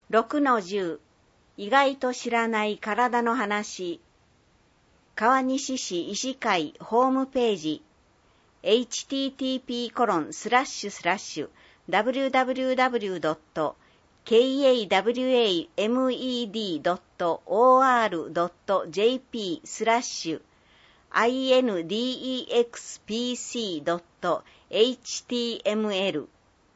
6-10 意外と知らない体の話。川西市医師会ホームページ http://www.kawed.or.jp/indexpc.html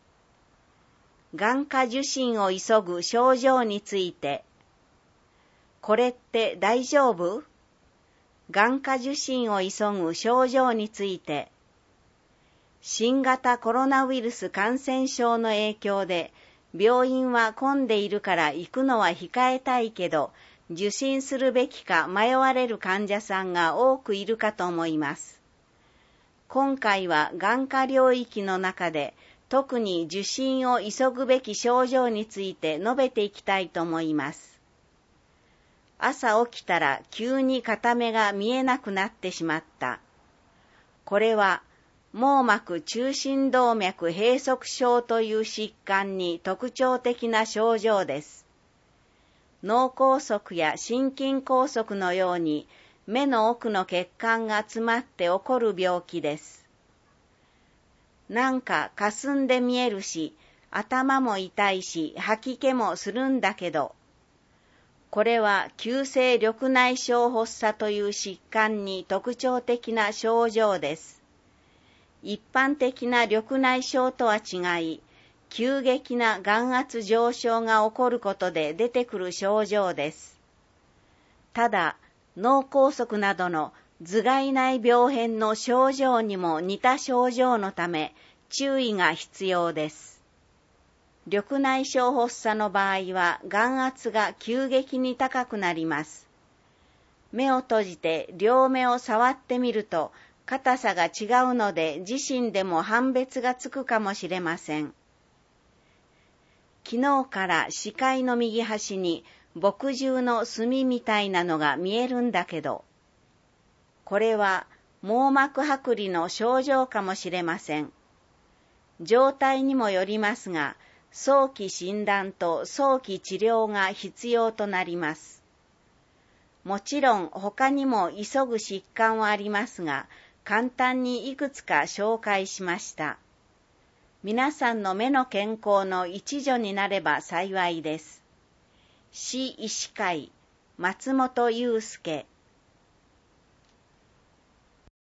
眼科受診を急ぐ症状について。これって大丈夫？眼科受診を急ぐ症状について。新型コロナウイルス感染症の影響で病院は混んでいるから行くのは控えたいけど、受診するべきか迷われる患者さんが多くいるかと思います。今回は眼科領域の中で特に受診を急ぐべき症状について述べていきたいと思います。朝起きたら急に片目が見えなくなってしまった。これは網膜中心動脈閉塞症という疾患に特徴的な症状です。脳梗塞や心筋梗塞のように目の奥の血管が詰まって起こる病気です。なんか霞んで見えるし、頭も痛いし、吐き気もするんだけど、これは急性緑内障発作という疾患に特徴的な症状です。一般的な緑内障とは違い、急激な眼圧上昇が起こることで出てくる症状です。ただ、脳梗塞などの頭蓋内病変の症状にも似た症状のため注意が必要です。緑内障発作の場合は眼圧が急激に高くなります。目を閉じて両目を触ってみると硬さが違うので自身でも判別がつくかもしれません。昨日から視界の右端に墨汁の墨みたいなのが見えるんだけど、これは網膜剥離の症状かもしれません。状態にもよりますが、早期診断と早期治療が必要となります。もちろん他にも急ぐ疾患はありますが、簡単にいくつか紹介しました。皆さんの目の健康の一助になれば幸いです。市医師会松本祐介